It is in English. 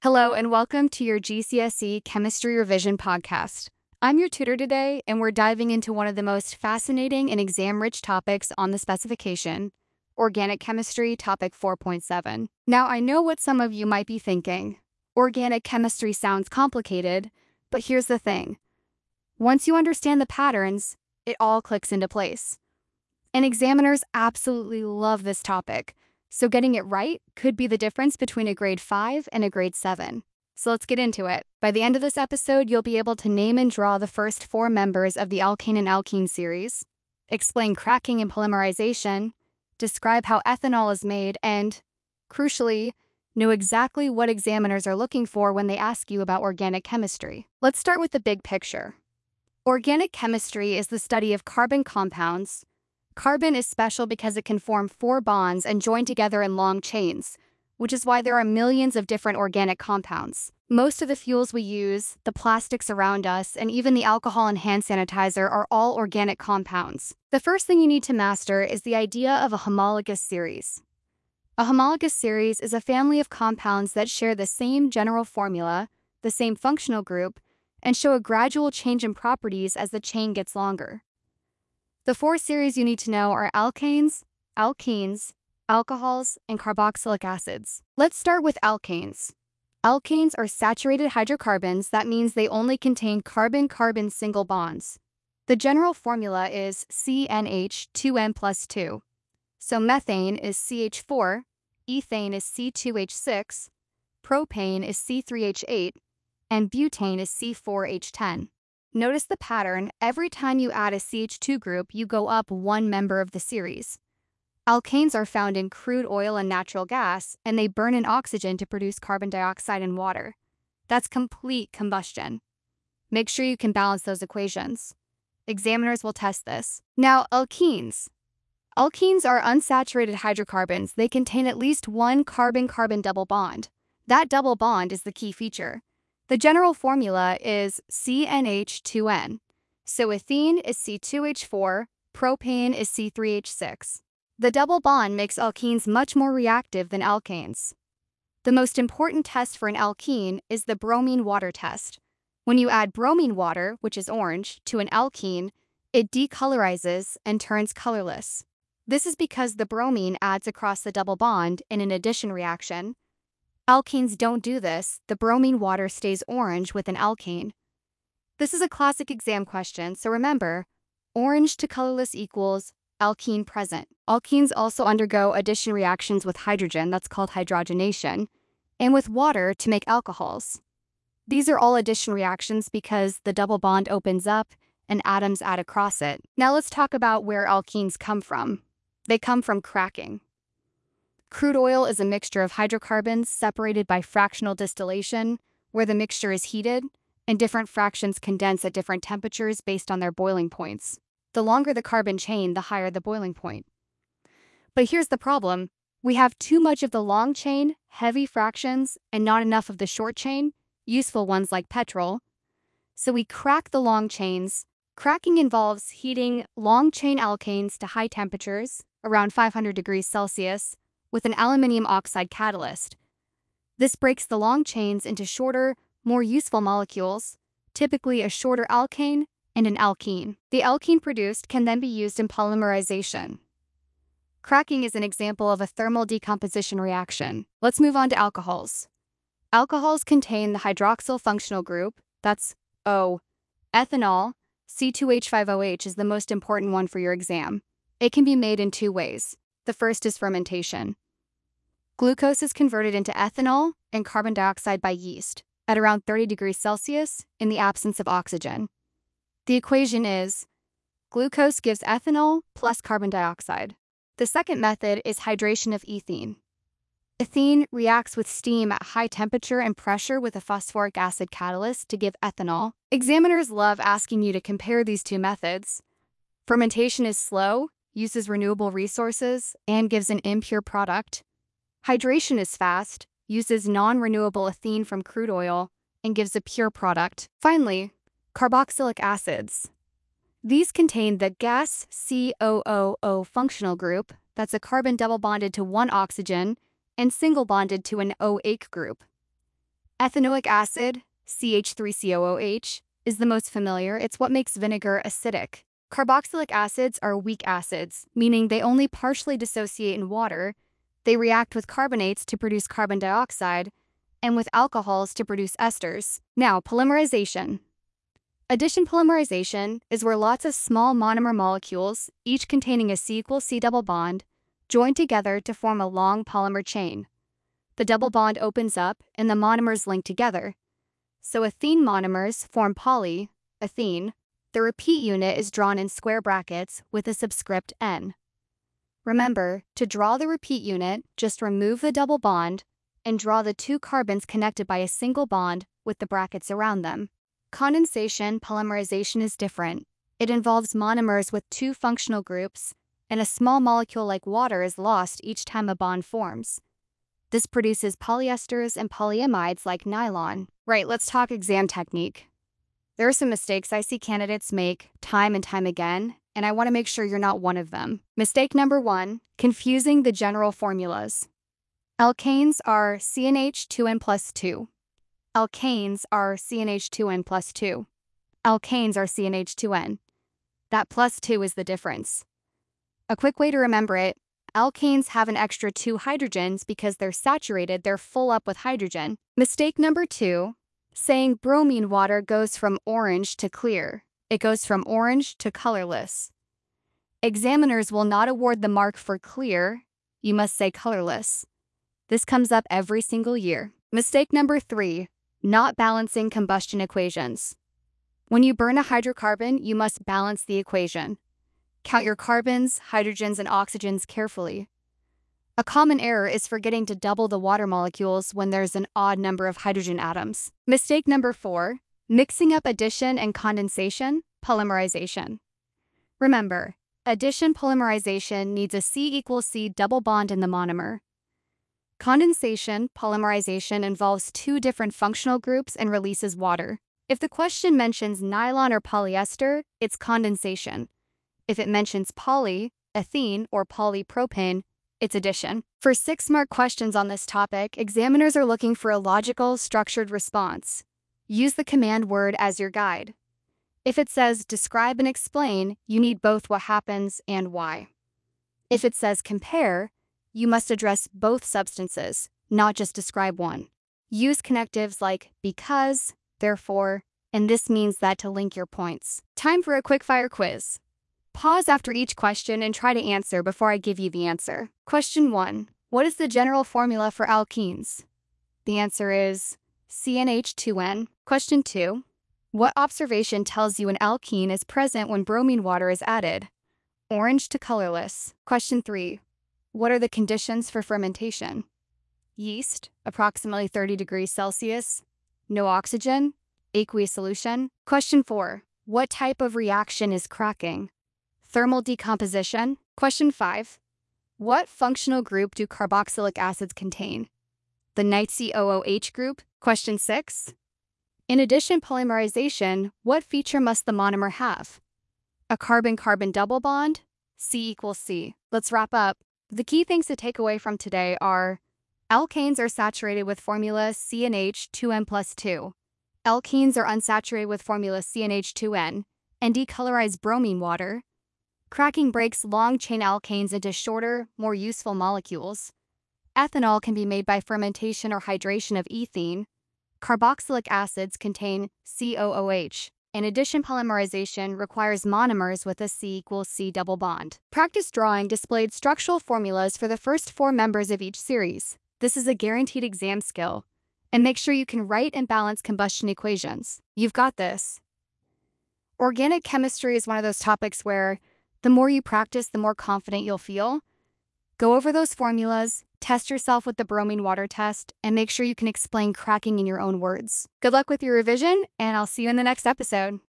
Hello, and welcome to your GCSE Chemistry Revision podcast. I'm your tutor today, and we're diving into one of the most fascinating and exam-rich topics on the specification, Organic Chemistry, Topic 4.7. Now, I know what some of you might be thinking. Organic chemistry sounds complicated, but here's the thing. Once you understand the patterns, it all clicks into place. And examiners absolutely love this topic, so getting it right could be the difference between a grade 5 and a grade 7. So let's get into it. By the end of this episode, you'll be able to name and draw the first 4 members of the alkane and alkene series, explain cracking and polymerization, describe how ethanol is made, and, crucially, know exactly what examiners are looking for when they ask you about organic chemistry. Let's start with the big picture. Organic chemistry is the study of carbon compounds. Carbon is special because it can form 4 bonds and join together in long chains, which is why there are millions of different organic compounds. Most of the fuels we use, the plastics around us, and even the alcohol and hand sanitizer are all organic compounds. The first thing you need to master is the idea of a homologous series. A homologous series is a family of compounds that share the same general formula, the same functional group, and show a gradual change in properties as the chain gets longer. The 4 series you need to know are alkanes, alkenes, alcohols, and carboxylic acids. Let's start with alkanes. Alkanes are saturated hydrocarbons. That means they only contain carbon-carbon single bonds. The general formula is CnH2n plus 2. So methane is CH4, ethane is C2H6, propane is C3H8, and butane is C4H10. Notice the pattern. Every time you add a CH2 group, you go up 1 member of the series. Alkanes are found in crude oil and natural gas, and they burn in oxygen to produce carbon dioxide and water. That's complete combustion. Make sure you can balance those equations. Examiners will test this. Now, alkenes. Alkenes are unsaturated hydrocarbons. They contain at least 1 carbon-carbon double bond. That double bond is the key feature. The general formula is CnH2n. So ethene is C2H4, propane is C3H6. The double bond makes alkenes much more reactive than alkanes. The most important test for an alkene is the bromine water test. When you add bromine water, which is orange, to an alkene, it decolorizes and turns colorless. This is because the bromine adds across the double bond in an addition reaction. Alkenes don't do this. The bromine water stays orange with an alkane. This is a classic exam question, so remember, orange to colorless equals alkene present. Alkenes also undergo addition reactions with hydrogen, that's called hydrogenation, and with water to make alcohols. These are all addition reactions because the double bond opens up and atoms add across it. Now let's talk about where alkenes come from. They come from cracking. Crude oil is a mixture of hydrocarbons separated by fractional distillation, where the mixture is heated, and different fractions condense at different temperatures based on their boiling points. The longer the carbon chain, the higher the boiling point. But here's the problem. We have too much of the long chain, heavy fractions, and not enough of the short chain, useful ones like petrol. So we crack the long chains. Cracking involves heating long chain alkanes to high temperatures, around 500 degrees Celsius, with an aluminium oxide catalyst. This breaks the long chains into shorter, more useful molecules, typically a shorter alkane and an alkene. The alkene produced can then be used in polymerization. Cracking is an example of a thermal decomposition reaction. Let's move on to alcohols. Alcohols contain the hydroxyl functional group, that's O. Ethanol, C2H5OH, is the most important one for your exam. It can be made in 2 ways. The first is fermentation. Glucose is converted into ethanol and carbon dioxide by yeast at around 30 degrees Celsius in the absence of oxygen. The equation is glucose gives ethanol plus carbon dioxide. The second method is hydration of ethene. Ethene reacts with steam at high temperature and pressure with a phosphoric acid catalyst to give ethanol. Examiners love asking you to compare these 2 methods. Fermentation is slow, uses renewable resources, and gives an impure product. Hydration is fast, uses non-renewable ethene from crude oil, and gives a pure product. Finally, carboxylic acids. These contain the gas COOO functional group, that's a carbon double bonded to 1 oxygen, and single bonded to an OH group. Ethanoic acid, CH3COOH, is the most familiar. It's what makes vinegar acidic. Carboxylic acids are weak acids, meaning they only partially dissociate in water. They react with carbonates to produce carbon dioxide and with alcohols to produce esters. Now, polymerization. Addition polymerization is where lots of small monomer molecules, each containing a C=C double bond, join together to form a long polymer chain. The double bond opens up and the monomers link together. So ethene monomers form polyethene. The repeat unit is drawn in square brackets with a subscript N. Remember, to draw the repeat unit, just remove the double bond and draw the two carbons connected by a single bond with the brackets around them. Condensation polymerization is different. It involves monomers with two functional groups, and a small molecule like water is lost each time a bond forms. This produces polyesters and polyamides like nylon. Right, let's talk exam technique. There are some mistakes I see candidates make time and time again, and I want to make sure you're not one of them. Mistake number 1, confusing the general formulas. Alkanes are CnH2n plus 2. Alkanes are CnH2n plus 2. Alkanes are CnH2n. That plus 2 is the difference. A quick way to remember it, alkanes have an extra 2 hydrogens because they're saturated, they're full up with hydrogen. Mistake number 2, saying bromine water goes from orange to clear. It goes from orange to colorless. Examiners will not award the mark for clear, you must say colorless. This comes up every single year. Mistake number 3, not balancing combustion equations. When you burn a hydrocarbon, you must balance the equation. Count your carbons, hydrogens, and oxygens carefully. A common error is forgetting to double the water molecules when there's an odd number of hydrogen atoms. Mistake number 4, mixing up addition and condensation, polymerization. Remember, addition polymerization needs a C=C double bond in the monomer. Condensation polymerization involves two different functional groups and releases water. If the question mentions nylon or polyester, it's condensation. If it mentions polyethene or polypropane, it's addition. For 6-mark questions on this topic, examiners are looking for a logical, structured response. Use the command word as your guide. If it says describe and explain, you need both what happens and why. If it says compare, you must address both substances, not just describe one. Use connectives like because, therefore, and this means that to link your points. Time for a quick-fire quiz. Pause after each question and try to answer before I give you the answer. Question 1. What is the general formula for alkenes? The answer is CnH2n. Question 2. What observation tells you an alkene is present when bromine water is added? Orange to colorless. Question 3. What are the conditions for fermentation? Yeast, approximately 30 degrees Celsius. No oxygen, aqueous solution. Question 4. What type of reaction is cracking? Thermal decomposition. Question 5. What functional group do carboxylic acids contain? The NiCOOH group. Question 6. In addition polymerization, what feature must the monomer have? A carbon-carbon double bond? C=C. Let's wrap up. The key things to take away from today are alkanes are saturated with formula CnH2n plus 2. Alkenes are unsaturated with formula CnH2n and decolorize bromine water. Cracking breaks long-chain alkanes into shorter, more useful molecules. Ethanol can be made by fermentation or hydration of ethene. Carboxylic acids contain COOH. In addition, polymerization requires monomers with a C=C double bond. Practice drawing displayed structural formulas for the first 4 members of each series. This is a guaranteed exam skill. And make sure you can write and balance combustion equations. You've got this. Organic chemistry is one of those topics where the more you practice, the more confident you'll feel. Go over those formulas, test yourself with the bromine water test, and make sure you can explain cracking in your own words. Good luck with your revision, and I'll see you in the next episode.